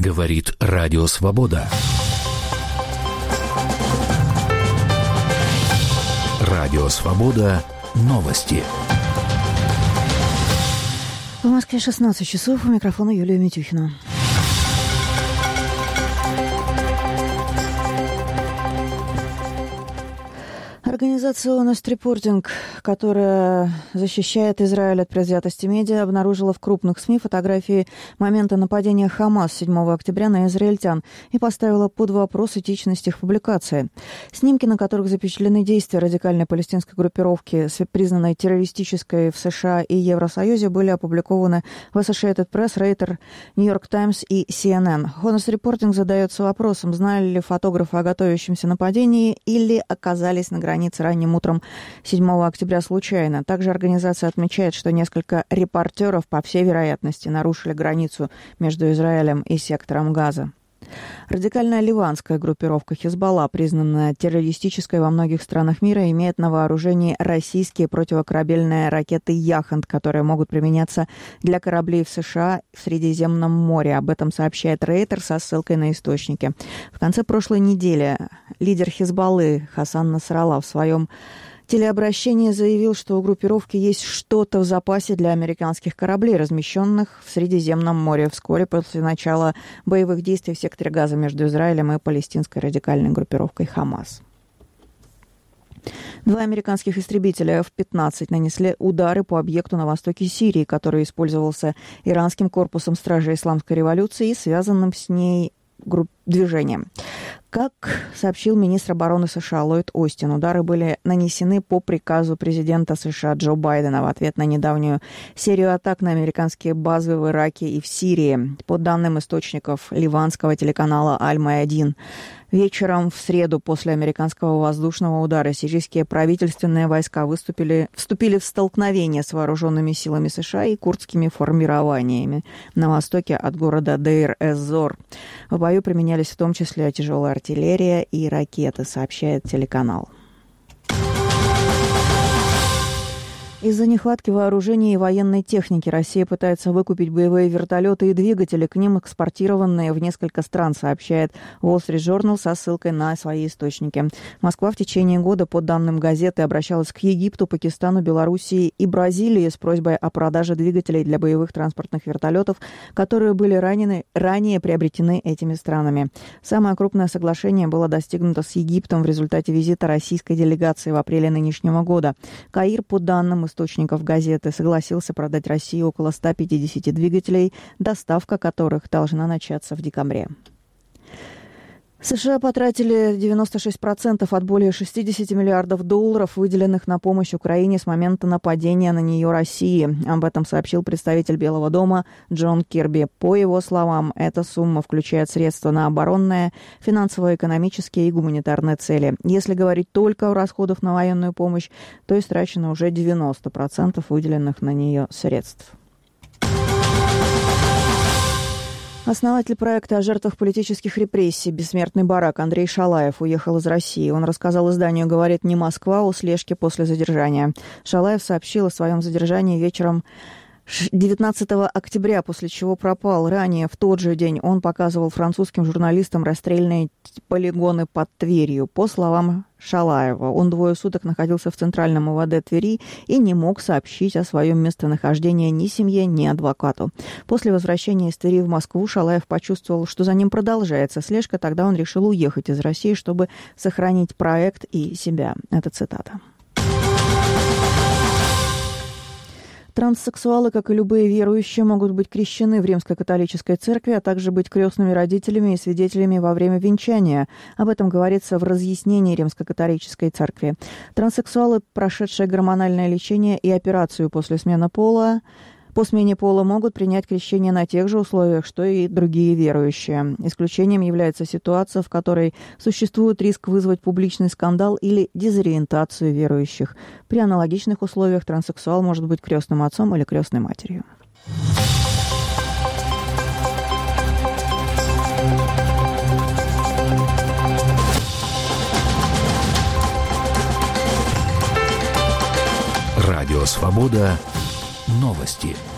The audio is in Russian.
Говорит Радио Свобода. Радио Свобода. Новости. В Москве 16 часов. У микрофона Юлия Митюхина. Организация Honest Reporting, которая защищает Израиль от предвзятости медиа, обнаружила в крупных СМИ фотографии момента нападения Хамас 7 октября на израильтян и поставила под вопрос этичность их публикации. Снимки, на которых запечатлены действия радикальной палестинской группировки, признанной террористической в США и Евросоюзе, были опубликованы в Associated Press, Reuters, New York Times и CNN. Honest Reporting задается вопросом, знали ли фотографы о готовящемся нападении или оказались на границе ранним утром 7 октября случайно. Также организация отмечает, что несколько репортеров, по всей вероятности, нарушили границу между Израилем и сектором Газа. Радикальная ливанская группировка Хизбалла, признанная террористической во многих странах мира, имеет на вооружении российские противокорабельные ракеты «Яхонт», которые могут применяться для кораблей в США в Средиземном море. Об этом сообщает Рейтер со ссылкой на источники. В конце прошлой недели лидер Хизбаллы Хасан Насралла в своем телеобращении заявил, что у группировки есть что-то в запасе для американских кораблей, размещенных в Средиземном море вскоре после начала боевых действий в секторе Газа между Израилем и палестинской радикальной группировкой Хамас. 2 американских истребителя F-15 нанесли удары по объекту на востоке Сирии, который использовался иранским корпусом стражей исламской революции и связанным с ней движением. Как сообщил министр обороны США Ллойд Остин, удары были нанесены по приказу президента США Джо Байдена в ответ на недавнюю серию атак на американские базы в Ираке и в Сирии. По данным источников ливанского телеканала Аль-Маядин, вечером в среду после американского воздушного удара сирийские правительственные войска вступили в столкновение с вооруженными силами США и курдскими формированиями на востоке от города Дейр-эз-Зор. В бою применялись в том числе тяжелая артиллерия и ракеты, сообщает телеканал. Из-за нехватки вооружений и военной техники Россия пытается выкупить боевые вертолеты и двигатели, к ним экспортированные в несколько стран, сообщает Wall Street Journal со ссылкой на свои источники. Москва в течение года, по данным газеты, обращалась к Египту, Пакистану, Белоруссии и Бразилии с просьбой о продаже двигателей для боевых транспортных вертолетов, которые были ранее приобретены этими странами. Самое крупное соглашение было достигнуто с Египтом в результате визита российской делегации в апреле нынешнего года. Каир, по данным источников газеты, согласился продать России около 150 двигателей, доставка которых должна начаться в декабре. США потратили 96% от более 60 миллиардов долларов, выделенных на помощь Украине с момента нападения на нее России. Об этом сообщил представитель Белого дома Джон Кирби. По его словам, эта сумма включает средства на оборонные, финансово-экономические и гуманитарные цели. Если говорить только о расходах на военную помощь, то истрачено уже 90% выделенных на нее средств. Основатель проекта о жертвах политических репрессий «Бессмертный барак» Андрей Шалаев уехал из России. Он рассказал изданию «Говорит не Москва» о слежке после задержания. Шалаев сообщил о своем задержании вечером 19 октября, после чего пропал. Ранее, в тот же день, он показывал французским журналистам расстрельные полигоны под Тверью. По словам Шалаева, он 2 суток находился в Центральном УВД Твери и не мог сообщить о своем местонахождении ни семье, ни адвокату. После возвращения из Твери в Москву Шалаев почувствовал, что за ним продолжается слежка. Тогда он решил уехать из России, чтобы сохранить проект и себя. Это цитата. Транссексуалы, как и любые верующие, могут быть крещены в Римско-католической церкви, а также быть крестными родителями и свидетелями во время венчания. Об этом говорится в разъяснении Римско-католической церкви. Транссексуалы, прошедшие гормональное лечение и операцию по смене пола, могут принять крещение на тех же условиях, что и другие верующие. Исключением является ситуация, в которой существует риск вызвать публичный скандал или дезориентацию верующих. При аналогичных условиях транссексуал может быть крестным отцом или крестной матерью. Радио Свобода. Новости.